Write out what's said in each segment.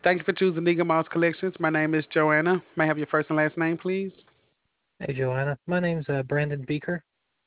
Thank you for choosing Eagle Mouse Collections. My name is Joanna. May I have your first and last name, please? Hey, Joanna. My name's Brandon Beaker.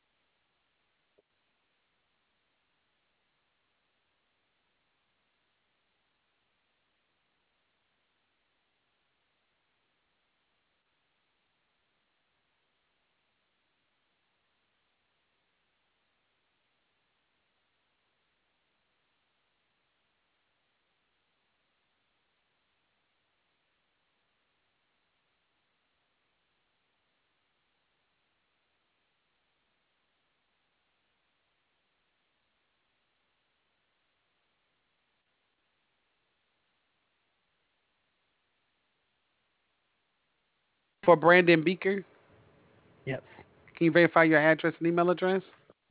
For Brandon Beaker, Yes. can you verify your address and email address?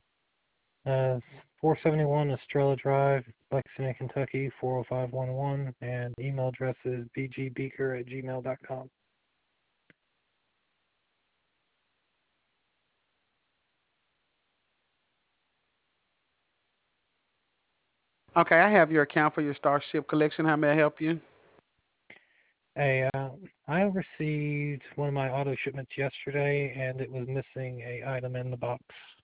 471 Estrella Drive, Lexington, Kentucky, 40511, and email address is bgbeaker@gmail.com. Okay, I have your account for your Starship collection. How may I help you? Hey, I received one of my auto shipments yesterday, and it was missing a item in the box.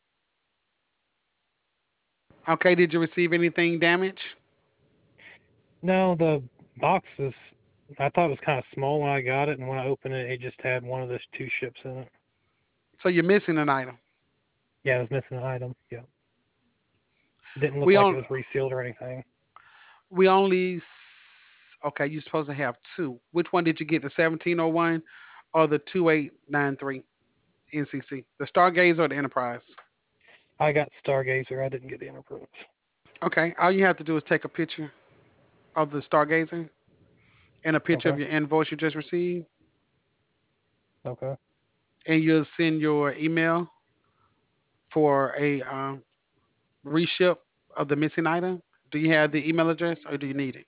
Okay, did you receive anything damaged? No, the box was, I thought it was kind of small when I got it, and when I opened it, it just had one of those two ships in it. So you're missing an item. Yeah, it was missing an item. Yeah. It didn't look We like it on was resealed or anything. we only okay, you're supposed to have two. Which one did you get? The 1701 or the 2893 NCC? The Stargazer or the Enterprise? I got Stargazer. I didn't get the Enterprise. Okay, all you have to do is take a picture of the Stargazer and a picture Okay. of your invoice you just received, Okay. and you'll send your email for a reship of the missing item. Do you have the email address or do you need it?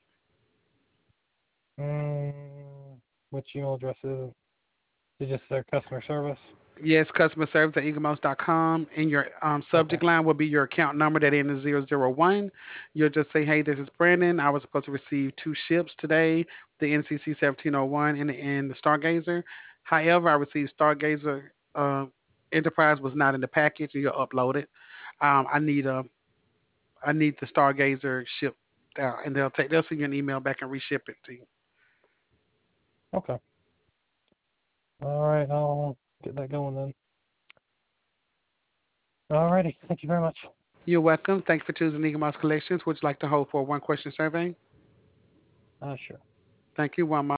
Which email address is it? Is it just their customer service? Yes, customer service at eaglemouse.com. And your Okay. subject line will be your account number that ends in 001. You'll just say, hey, this is Brandon. I was supposed to receive two ships today, the NCC 1701 and the Stargazer. However, I received Stargazer Enterprise was not in the package and you'll upload it. Um, I need a I need the Stargazer ship down, and they'll send you an email back and reship it to you. Okay. All right. I'll get that going then. All righty. Thank you very much. You're welcome. Thank you for choosing Eagle Mouse Collections. Would you like to hold for a one question survey? Sure. Thank you. One